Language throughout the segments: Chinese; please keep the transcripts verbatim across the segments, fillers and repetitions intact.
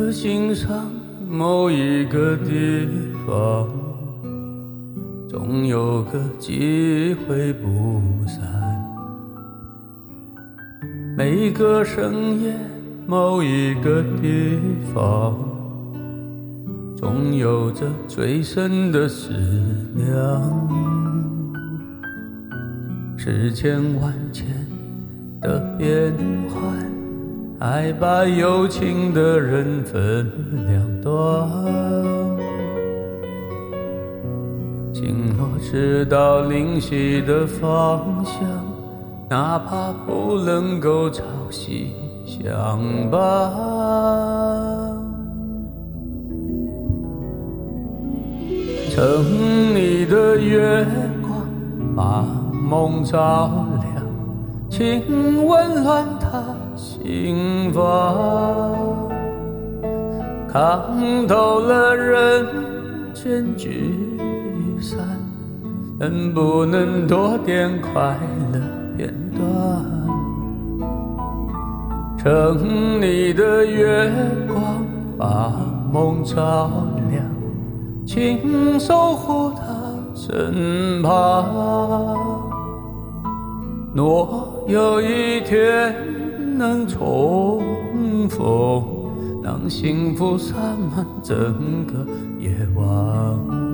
颗心上某一个地方，总有个机会不散。每个深夜某一个地方，总有着最深的思量。世间万千的变幻，爱把有情的人分两端。星落直到灵犀的方向，哪怕不能够朝夕相伴。城里的月光把梦照亮，请温暖他心房。看透了人间聚散，能不能多点快乐片段？城里的月光把梦照亮，请守护他身旁。若有一天能重逢，让幸福洒满整个夜晚。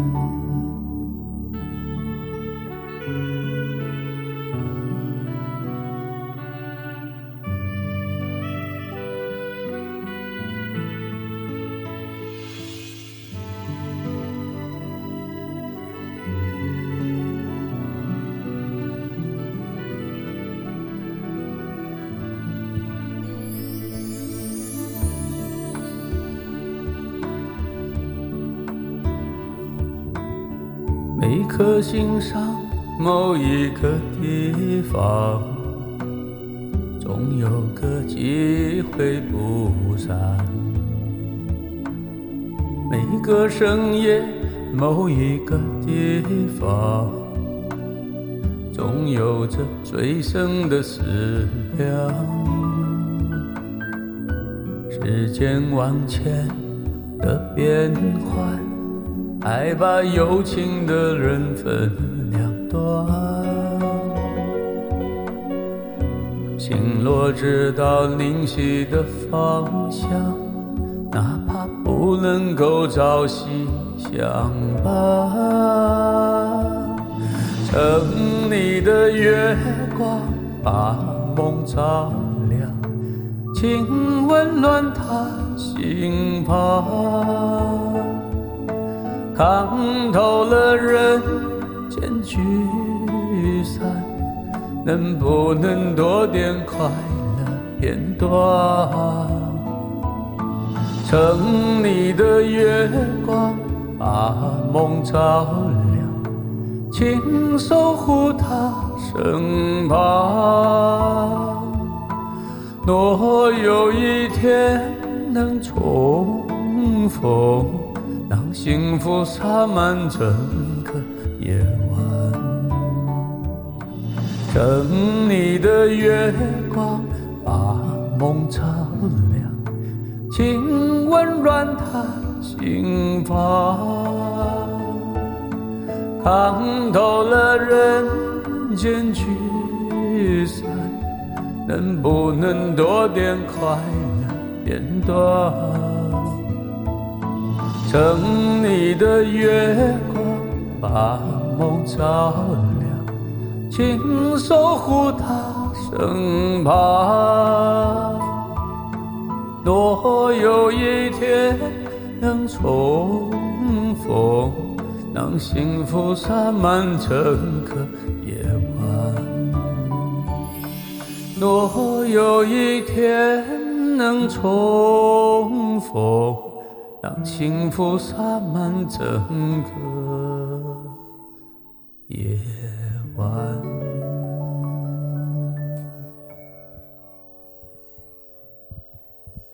每颗心上某一个地方，总有个机会不散。每个深夜某一个地方，总有着最深的思量。世间万千的变幻，爱把有情的人分两端。星落直到灵犀的方向，哪怕不能够朝夕相伴。城里的月光把梦照亮，请温暖他心房。看透了人间聚散，能不能多点快乐片段？城里的月光把梦照亮，请守护他身旁。若有一天能重逢，让幸福洒满整个夜晚。城里的月光把梦照亮，请温暖他心房。看透了人间聚散，能不能多点快乐片段？城里的月光把梦照亮，请守护他身旁。若有一天能重逢，让幸福洒满整个夜晚。若有一天能重逢，让幸福洒满整个夜晚。